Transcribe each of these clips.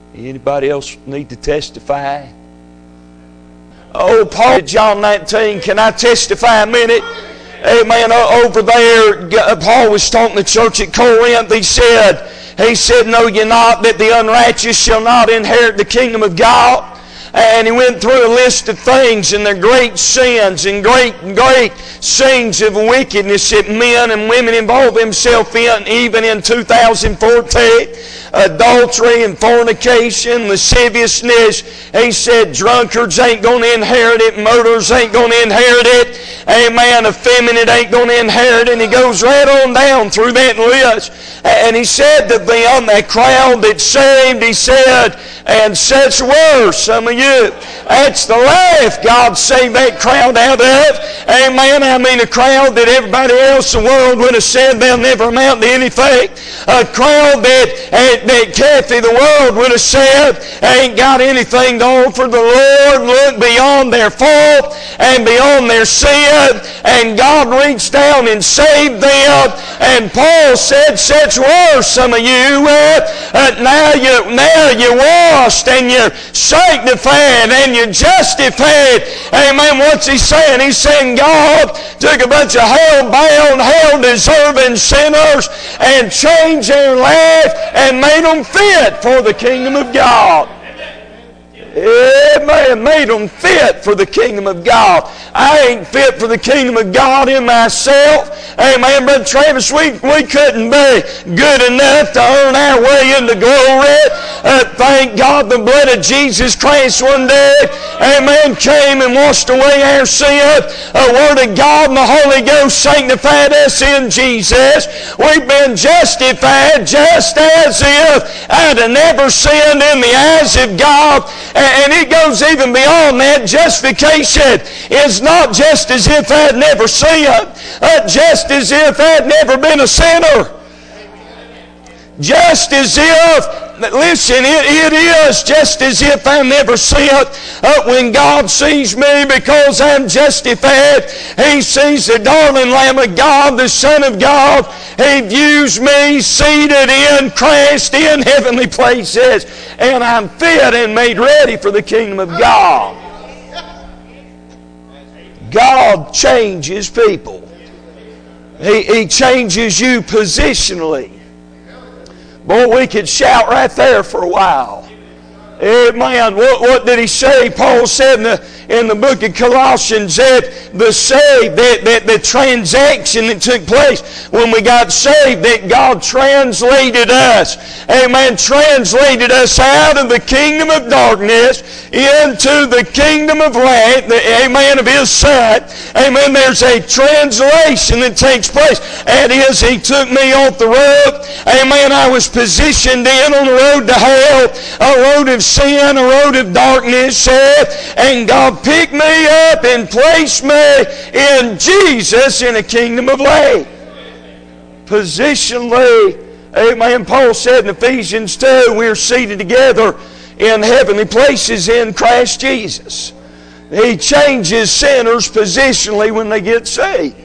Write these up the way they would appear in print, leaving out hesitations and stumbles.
Anybody else need to testify? Oh, Paul, John 19, can I testify a minute? Amen. Over there, Paul was talking to the church at Corinth. He said, know ye not that the unrighteous shall not inherit the kingdom of God? And he went through a list of things and their great sins and great sins of wickedness that men and women involve themselves in, even in 2014. Adultery and fornication, lasciviousness. He said drunkards ain't going to inherit it, murderers ain't going to inherit it, amen, effeminate ain't going to inherit it. And he goes right on down through that list. And he said to them, that crowd that's saved, he said, and such were some of you. That's the life God saved that crowd out of. Amen. I mean, a crowd that everybody else in the world would have said they'll never amount to anything. A crowd that Kathy the world would have said ain't got anything to offer. The Lord looked beyond their fault and beyond their sin, and God reached down and saved them. And Paul said, such were some of you. Now you're washed and you're sanctified and you're justified. Amen. What's he saying? He's saying God took a bunch of hell-bound, hell-deserving sinners and changed their life and made them fit for the kingdom of God. Amen. Made them fit for the kingdom of God. I ain't fit for the kingdom of God in myself. Amen. Brother Travis, we couldn't be good enough to earn our way into glory. Thank God the blood of Jesus Christ one day, amen, came and washed away our sin. The Word of God and the Holy Ghost sanctified us in Jesus. We've been justified just as if I'd have never sinned in the eyes of God. And it goes even beyond that. Justification is not just as if I'd never sinned, just as if I'd never been a sinner. Just as if, listen, it is just as if I never sinned. When God sees me because I'm justified, He sees the darling Lamb of God, the Son of God. He views me seated in Christ in heavenly places, and I'm fit and made ready for the kingdom of God. God changes people. He changes you positionally. Boy, we could shout right there for a while. Amen. What did he say? Paul said in the book of Colossians that the saved, that the transaction that took place when we got saved, that God translated us. Amen. Translated us out of the kingdom of darkness into the kingdom of light. Amen. Of His Son. Amen. There's a translation that takes place. That is, He took me off the road. Amen. I was positioned in on the road to hell, a road of sin, a road of darkness, and God picked me up and placed me in Jesus in a kingdom of light. Positionally, amen. Paul said in Ephesians 2, we're seated together in heavenly places in Christ Jesus. He changes sinners positionally when they get saved.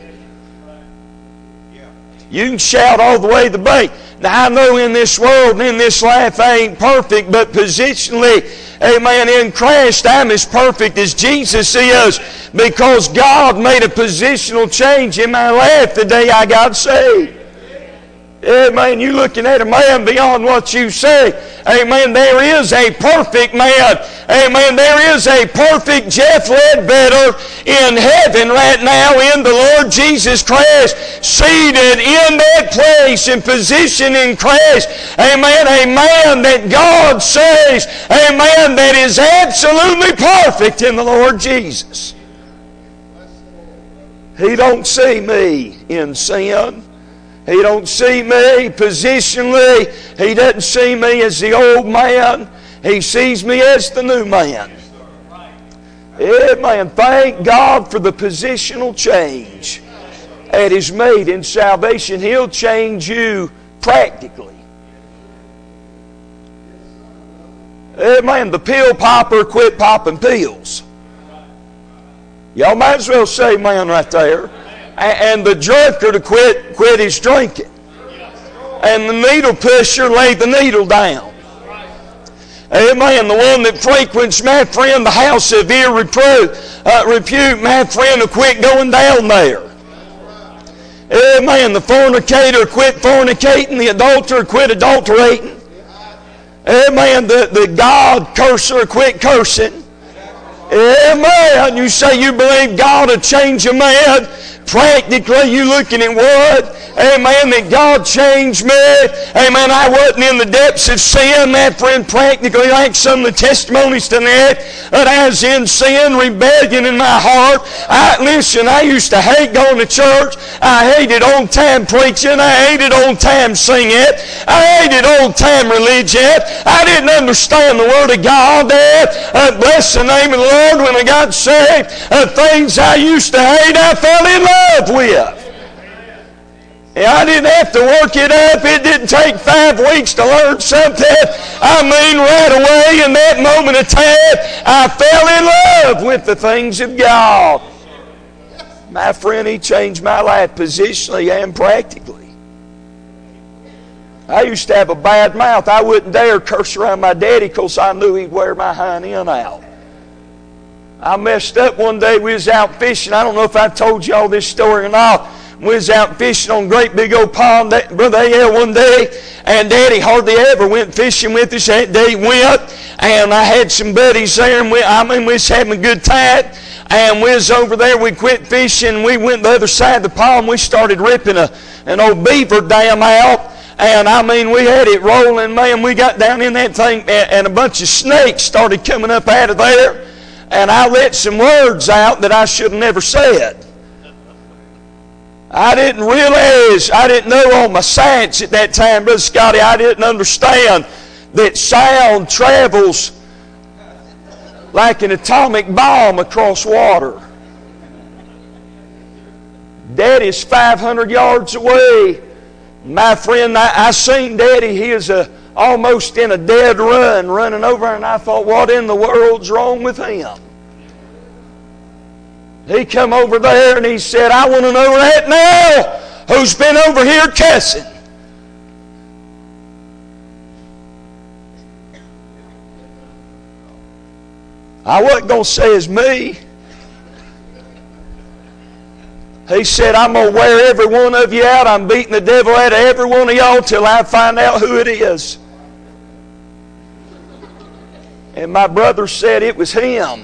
You can shout all the way to the bank. Now, I know in this world and in this life I ain't perfect, but positionally, amen, in Christ I'm as perfect as Jesus is, because God made a positional change in my life the day I got saved. Amen. You looking at a man beyond what you say. Amen. There is a perfect man. Amen. There is a perfect Jeff Ledbetter in heaven right now in the Lord Jesus Christ, seated in that place and position in Christ. Amen. A man that God says, amen, that is absolutely perfect in the Lord Jesus. He don't see me in sin. He don't see me positionally. He doesn't see me as the old man. He sees me as the new man. Amen. Thank God for the positional change that is made in salvation. He'll change you practically. Amen. The pill popper quit popping pills. Y'all might as well say amen right there. And the drunker to quit his drinking. And the needle pusher laid the needle down. Amen. The one that frequents, my friend, the house of repute, my friend, will quit going down there. Amen. The fornicator quit fornicating. The adulterer quit adulterating. Amen. The God curser quit cursing. Amen. You say you believe God will change a man. Practically, you looking at what? Amen, that God changed me. Amen, I wasn't in the depths of sin, my friend, practically like some of the testimonies tonight, that I was in sin, rebellion in my heart. Listen, I used to hate going to church. I hated on-time preaching. I hated on-time singing. I hated old-time religion. I didn't understand the Word of God. Bless the name of the Lord. When I got saved, things I used to hate, I fell in love with. I didn't have to work it up. It didn't take 5 weeks to learn something. I mean, right away in that moment of time, I fell in love with the things of God. My friend, He changed my life positionally and practically. I used to have a bad mouth. I wouldn't dare curse around my daddy because I knew he'd wear my hind end out. I messed up one day. We was out fishing. I don't know if I told you all this story or not. We was out fishing on a great big old pond, Brother A.L., one day, and Daddy hardly ever went fishing with us. That day went, and I had some buddies there, and we was having a good time, and we was over there. We quit fishing. We went the other side of the pond. We started ripping an old beaver dam out, and I mean, we had it rolling, man. We got down in that thing, and a bunch of snakes started coming up out of there, and I let some words out that I should have never said. I didn't realize, I didn't know on my science at that time, Brother Scotty, I didn't understand that sound travels like an atomic bomb across water. Daddy's 500 yards away. My friend, I seen Daddy, he is almost in a dead run, running over, and I thought, what in the world's wrong with him? He come over there and he said, I want to know right now who's been over here cussing. I wasn't going to say it's me. He said, I'm going to wear every one of you out. I'm beating the devil out of every one of y'all till I find out who it is. And my brother said it was him.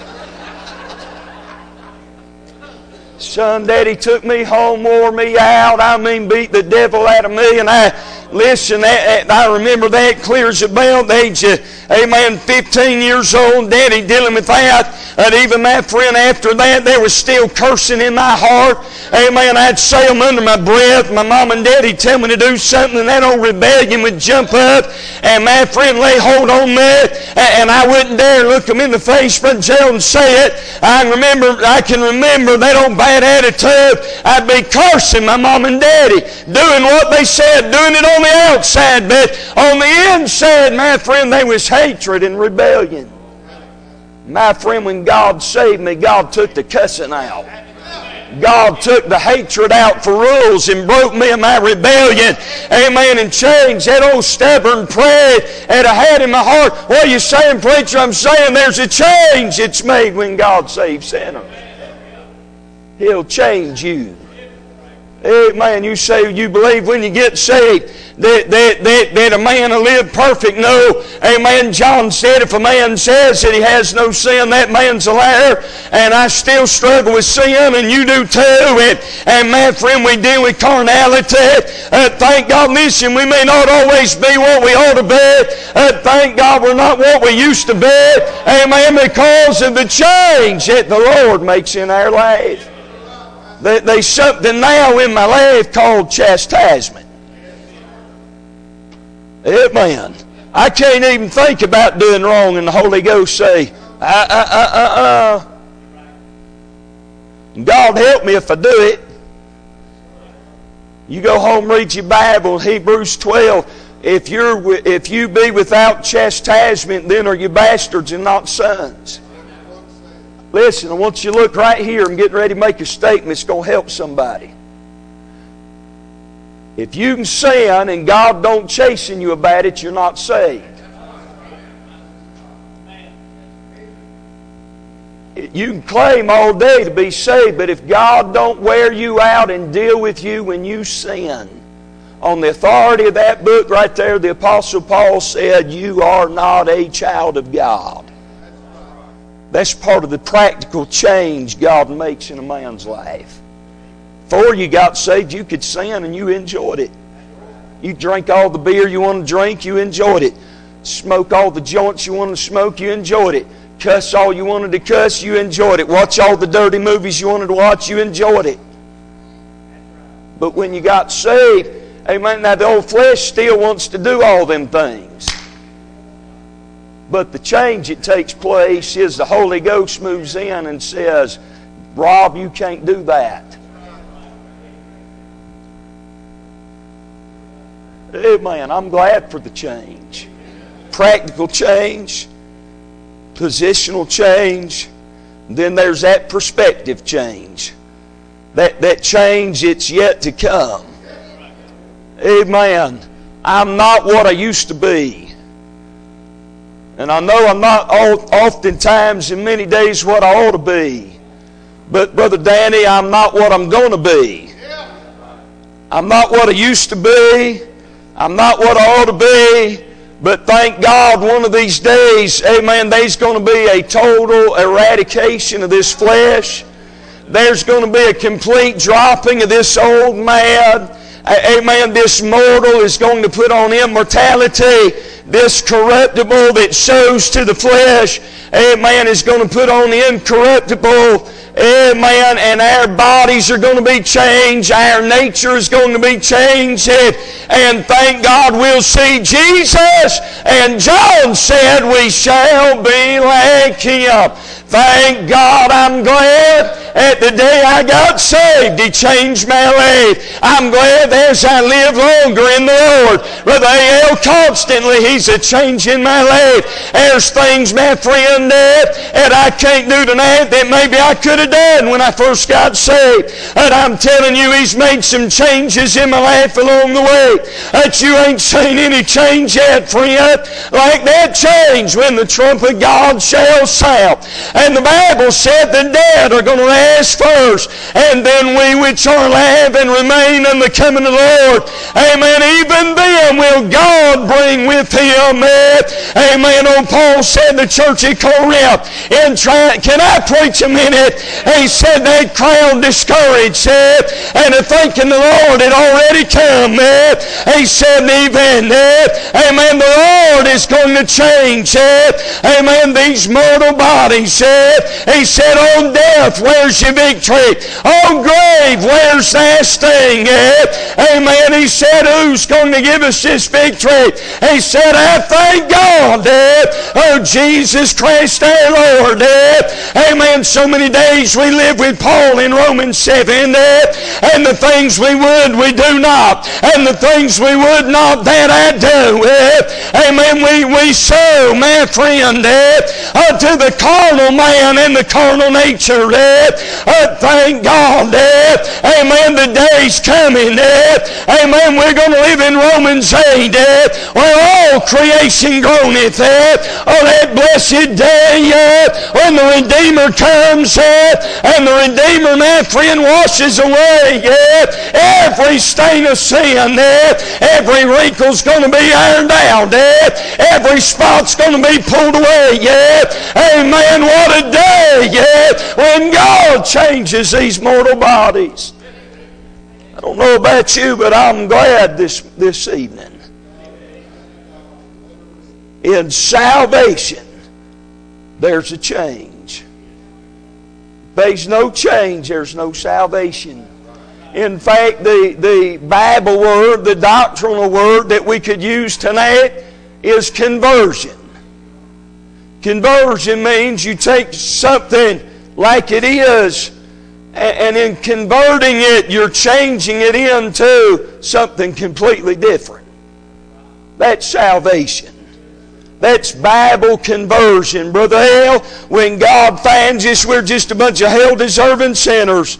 Son, Daddy took me home, wore me out. I mean, beat the devil out of me. And I remember that clear as a bell. The age of, 15 years old, Daddy dealing with that. And even my friend, after that, there was still cursing in my heart. Amen. I'd say them under my breath. My mom and Daddy tell me to do something, and that old rebellion would jump up. And my friend lay hold on me, and I wouldn't dare look them in the face, Brother Gerald, and say it. I can remember that old bad attitude. I'd be cursing my mom and Daddy, doing what they said, doing it on the outside, but on the inside, my friend, there was hatred and rebellion. My friend, when God saved me, God took the cussing out. God took the hatred out for rules and broke me of my rebellion. Amen. And changed that old stubborn pride that I had in my heart. What are you saying, preacher? I'm saying there's a change that's made when God saves sinners. He'll change you. Amen. You say you believe when you get saved that a man will live perfect. No. Amen. John said if a man says that he has no sin, that man's a liar. And I still struggle with sin, and you do too. And my friend, we deal with carnality. Thank God, listen, we may not always be what we ought to be. Thank God we're not what we used to be. Amen. Because of the change that the Lord makes in our life. There's something now in my life called chastisement. Amen. I can't even think about doing wrong, and the Holy Ghost say, God help me if I do it. You go home, read your Bible, Hebrews 12. If you be without chastisement, then are you bastards and not sons. Listen, I want you to look right here. I'm getting ready to make a statement. It's going to help somebody. If you can sin and God don't chasten you about it, you're not saved. You can claim all day to be saved, but if God don't wear you out and deal with you when you sin, on the authority of that book right there, the Apostle Paul said, you are not a child of God. That's part of the practical change God makes in a man's life. Before you got saved, you could sin and you enjoyed it. You drank all the beer you wanted to drink, you enjoyed it. Smoke all the joints you wanted to smoke, you enjoyed it. Cuss all you wanted to cuss, you enjoyed it. Watch all the dirty movies you wanted to watch, you enjoyed it. But when you got saved, amen, now the old flesh still wants to do all them things. But the change that takes place is the Holy Ghost moves in and says, Rob, you can't do that. Amen. I'm glad for the change. Practical change, positional change, then there's that perspective change. That change, it's yet to come. Amen. I'm not what I used to be. And I know I'm not oftentimes in many days what I ought to be. But Brother Danny, I'm not what I'm going to be. I'm not what I used to be. I'm not what I ought to be. But thank God one of these days, amen, there's going to be a total eradication of this flesh. There's going to be a complete dropping of this old man. Amen. This mortal is going to put on immortality. This corruptible that sows to the flesh, amen, is going to put on the incorruptible. Amen. And our bodies are going to be changed. Our nature is going to be changed. And thank God we'll see Jesus. And John said we shall be like Him. Thank God, I'm glad at the day I got saved, He changed my life. I'm glad as I live longer in the Lord. Brother A.L. constantly, He's a change in my life. There's things, my friend, that I can't do tonight that maybe I could have done when I first got saved. And I'm telling you, He's made some changes in my life along the way that you ain't seen any change yet, friend. Like that change when the trump of God shall sound. And the Bible said the dead are going to rise first, and then we which are alive and remain in the coming of the Lord. Amen. Even them will God bring with Him. Amen. Old Paul said the church at Corinth, can I preach a minute? He said that crowd discouraged, and thinking the Lord had already come. He said even, amen, the Lord is going to change, amen, these mortal bodies. He said, oh death, where's your victory? Oh grave, where's thy sting? Amen. He said, who's going to give us this victory? He said, I thank God, oh Jesus Christ our Lord. Amen. So many days we live with Paul in Romans 7, and the things we would, we do not, and the things we would not, that I do. Amen. We sow, my friend, unto the carnal man and the carnal nature. Thank God. Amen. The day's coming. Amen. We're going to live in Romans 8 where all creation groaneth. Oh, that blessed day when the Redeemer comes and the Redeemer, my friend, washes away every stain of sin. Every wrinkle's going to be ironed out. Every spot's going to be pulled away. Amen. What a day when God changes these mortal bodies. I don't know about you, but I'm glad this evening. In salvation, there's a change. If there's no change, there's no salvation. In fact, the Bible word, the doctrinal word that we could use tonight is conversion. Conversion means you take something like it is, and in converting it, you're changing it into something completely different. That's salvation. That's Bible conversion. Brother Hale, when God finds us, we're just a bunch of hell-deserving sinners.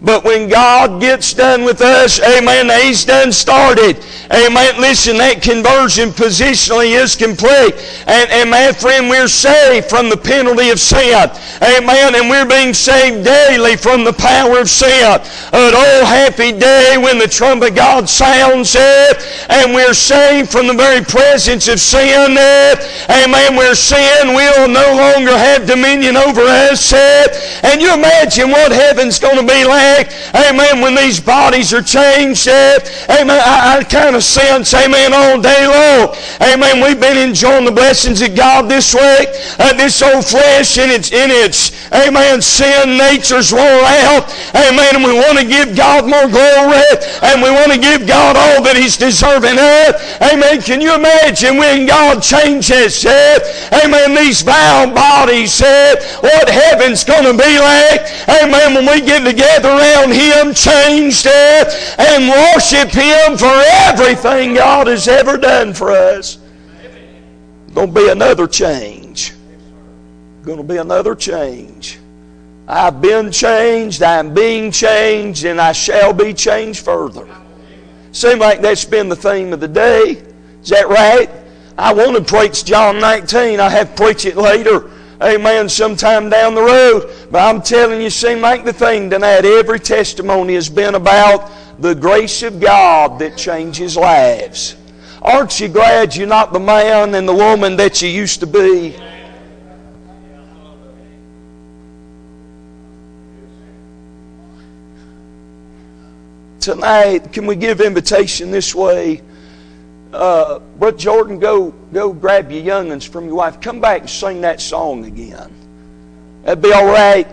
But when God gets done with us, amen, He's done started. Amen. Listen, that conversion positionally is complete. And my friend, we're saved from the penalty of sin. Amen. And we're being saved daily from the power of sin. An old happy day when the trumpet of God sounds it, and we're saved from the very presence of sin. Amen. Where sin will no longer have dominion over us. And you imagine what heaven's going to be like. Amen. When these bodies are changed. Amen. I kind of sense, amen, all day long. Amen. We've been enjoying the blessings of God this week. This old flesh in its amen, sin nature's wore out. Amen. And we want to give God more glory. And we want to give God all that He's deserving of. Amen. Can you imagine when God changes, amen, these vile bodies, what heaven's going to be like? Amen. When we get together around Him, changed, and worship Him for everything God has ever done for us. Going to be another change. Going to be another change. I've been changed, I'm being changed, and I shall be changed further. Seems like that's been the theme of the day. Is that right? I want to preach John 19. I have to preach it later. Amen, sometime down the road. But I'm telling you, seems like the thing tonight, every testimony has been about the grace of God that changes lives. Aren't you glad you're not the man and the woman that you used to be? Tonight, can we give invitation this way? Brother Jordan, go grab your young'uns from your wife. Come back and sing that song again. That'd be all right.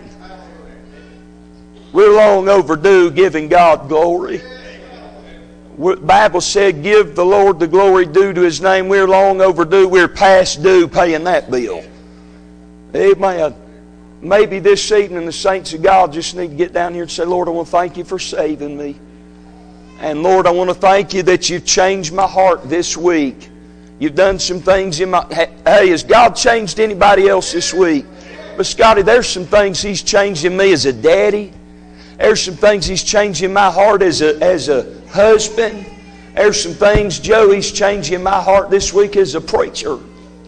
We're long overdue giving God glory. The Bible said, give the Lord the glory due to His name. We're long overdue. We're past due paying that bill. Amen. Maybe this evening the saints of God just need to get down here and say, Lord, I want to thank You for saving me. And Lord, I want to thank You that You've changed my heart this week. You've done some things in my... Hey, has God changed anybody else this week? But Scotty, there's some things He's changed in me as a daddy. There's some things He's changed in my heart as a husband. There's some things, Joe, He's changed in my heart this week as a preacher.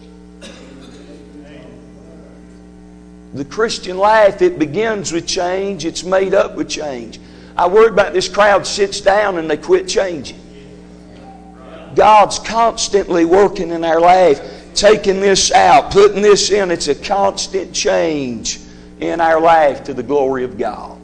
The Christian life, it begins with change. It's made up with change. I worry about this crowd sits down and they quit changing. God's constantly working in our life, taking this out, putting this in. It's a constant change in our life to the glory of God.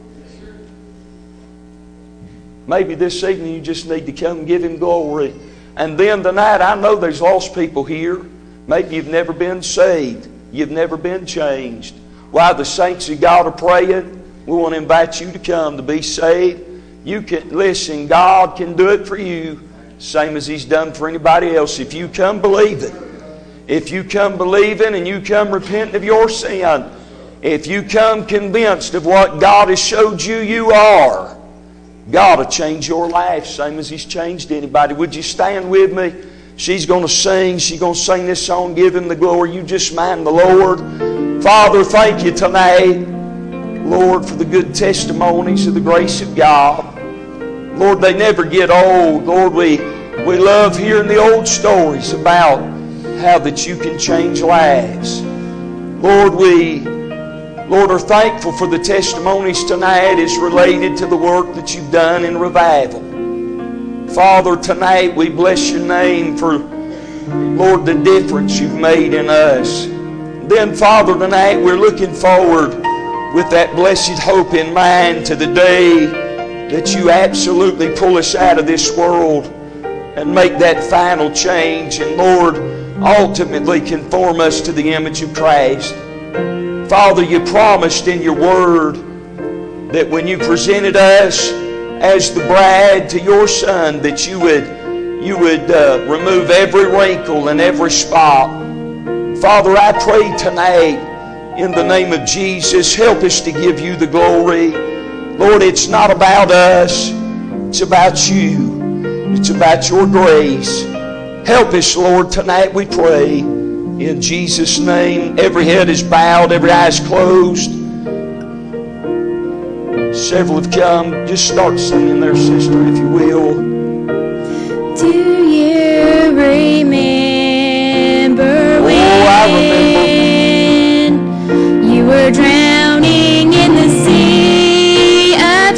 Maybe this evening you just need to come and give Him glory. And then tonight, I know there's lost people here. Maybe you've never been saved. You've never been changed. While the saints of God are praying, we want to invite you to come to be saved. You can listen, God can do it for you, same as He's done for anybody else. If you come believing, if you come believing and you come repenting of your sin, if you come convinced of what God has showed you you are, God will change your life, same as He's changed anybody. Would you stand with me? She's going to sing. She's going to sing this song, Give Him the Glory. You just mind the Lord. Father, thank You tonight, Lord, for the good testimonies of the grace of God. Lord, they never get old. Lord, we love hearing the old stories about how that You can change lives. Lord, we are thankful for the testimonies tonight as related to the work that You've done in revival. Father, tonight we bless Your name for, Lord, the difference You've made in us. Then, Father, tonight we're looking forward with that blessed hope in mind to the day that You absolutely pull us out of this world and make that final change and, Lord, ultimately conform us to the image of Christ. Father, You promised in Your Word that when You presented us as the bride to Your Son, that You would remove every wrinkle and every spot. Father, I pray tonight in the name of Jesus, help us to give You the glory. Lord, it's not about us. It's about You. It's about Your grace. Help us, Lord, tonight we pray. In Jesus' name, every head is bowed, every eye is closed. Several have come. Just start singing there, sister, if you will. Do you remember when you were drowning in the sea of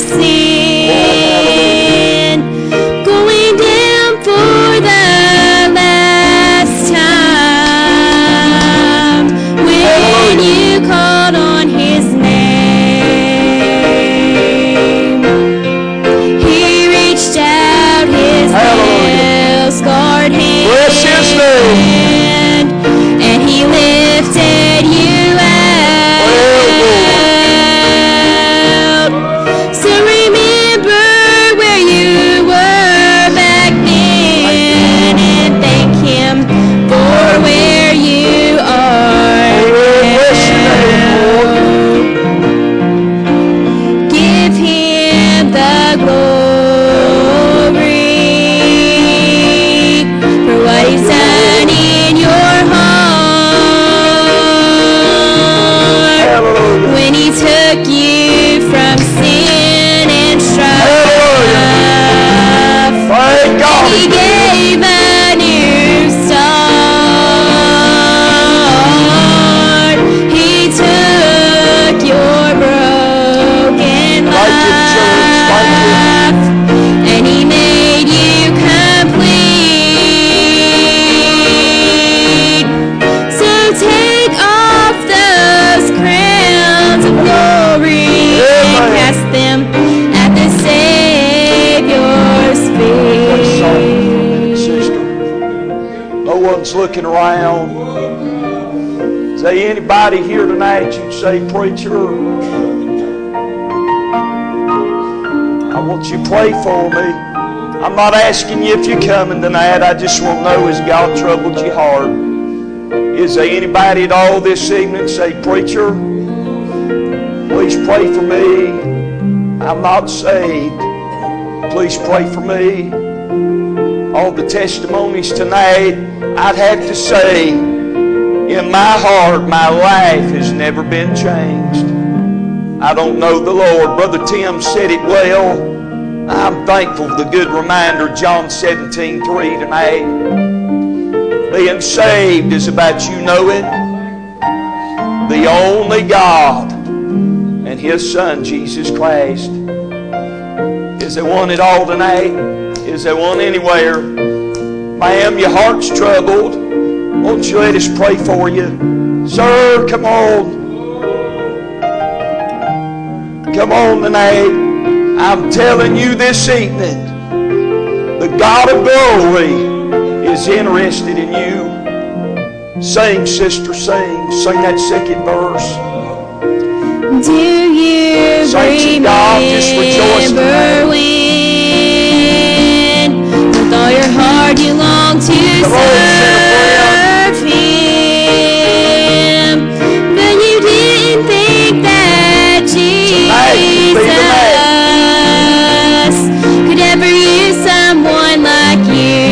sin, going down for the last time, when you called on His name? He reached out His nail-scarred hand, Bless His name, and He lifted you out. So remember where you were back then, and thank Him for where you are now. Give Him the glory for what He's done in your heart, when He took you from sin and strife. Thank God. He gave a new start. He took your broken life, and He made you complete. So take off those crowns of glory and cast them at the Savior's feet. Sister, no one's looking around. Is there anybody here tonight you'd say, preacher, I want you to pray for me? I'm not asking you if you're coming tonight. I just want to know, has God troubled your heart? Is there anybody at all this evening say, preacher, please pray for me. I'm not saved. Please pray for me. All the testimonies tonight, I'd have to say, in my heart, my life has never been changed. I don't know the Lord. Brother Tim said it well. I'm thankful for the good reminder, John 17:3 tonight. Being saved is about you knowing the only God and His Son, Jesus Christ. Is there one at all tonight? Is there one anywhere? Ma'am, your heart's troubled. Won't you let us pray for you? Sir, come on. Come on tonight. I'm telling you this evening, the God of glory is interested in you. Sing, sister, sing. Sing that second verse. Do you remember when, with all your heart, you long to serve Him, but you didn't think that Jesus could ever use someone like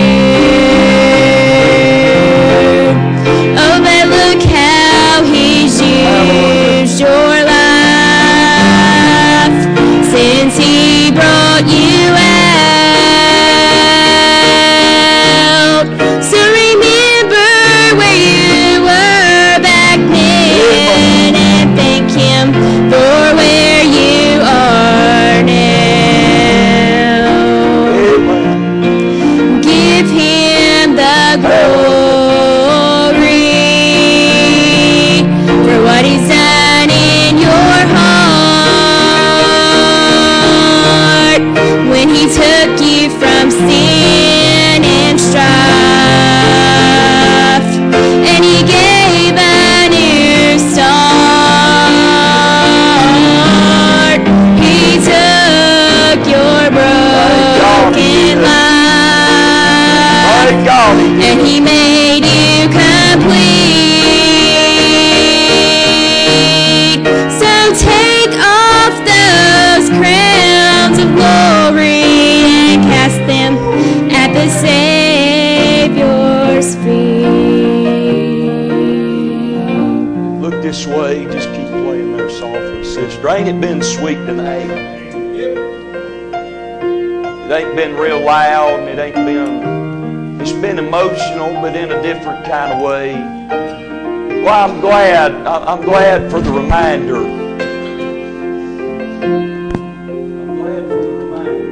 you? Oh, but look how He's used your life since He brought you out. So remember where you were back then, and thank Him for where you are now. Give Him the glory for what He's done in your heart, when He took you from sin and strife, and He gave a new start. He took your broken life, and He made you complete. So take off those crowns of glory and cast them at the Savior's feet. Look this way. Just keep playing there softly, sister. Ain't it been sweet tonight? It ain't been real loud, and it's been emotional, but in a different kind of way. Well, I'm glad for the reminder. I'm glad for the reminder.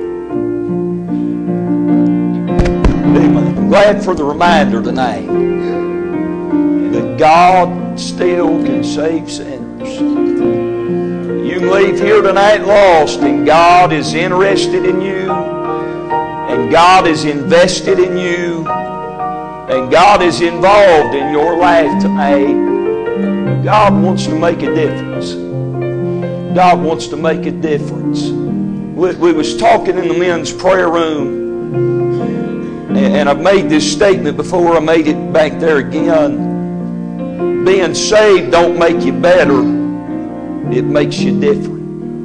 Amen. I'm glad for the reminder tonight that God still can save sinners. You can leave here tonight lost, and God is interested in you, and God is invested in you, and God is involved in your life tonight. God wants to make a difference. God wants to make a difference. We was talking in the men's prayer room, and I've made this statement before. I made it back there again. Being saved don't make you better. It makes you different.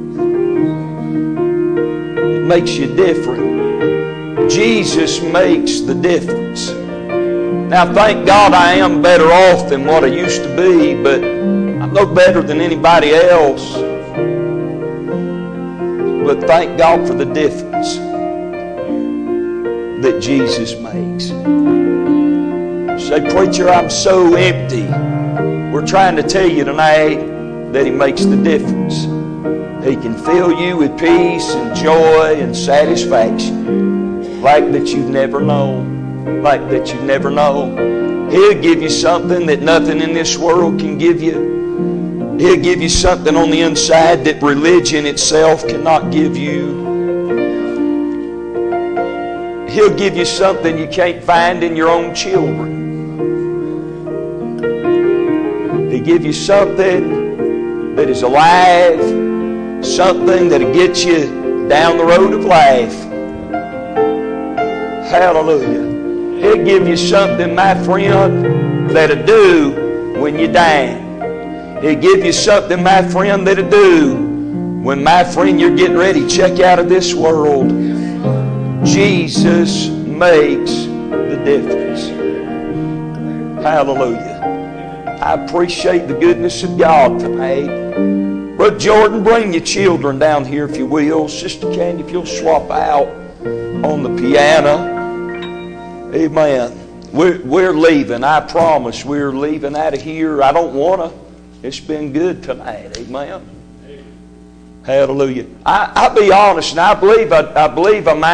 It makes you different. Jesus makes the difference. Now, thank God I am better off than what I used to be, but I'm no better than anybody else. But thank God for the difference that Jesus makes. Say, preacher, I'm so empty. We're trying to tell you tonight that He makes the difference. He can fill you with peace and joy and satisfaction like that you've never known. Like that you've never known. He'll give you something that nothing in this world can give you. He'll give you something on the inside that religion itself cannot give you. He'll give you something you can't find in your own children. He'll give you something that is alive, something that'll get you down the road of life. Hallelujah. He'll give you something, my friend, that'll do when you die. He'll give you something, my friend, that'll do when, my friend, you're getting ready to check out of this world. Jesus makes the difference. Hallelujah. I appreciate the goodness of God tonight. Brother Jordan, bring your children down here if you will. Sister Candy, if you'll swap out on the piano. Amen. We're leaving. I promise we're leaving out of here. I don't want to. It's been good tonight. Amen. Hallelujah. I'll be honest, and I believe I might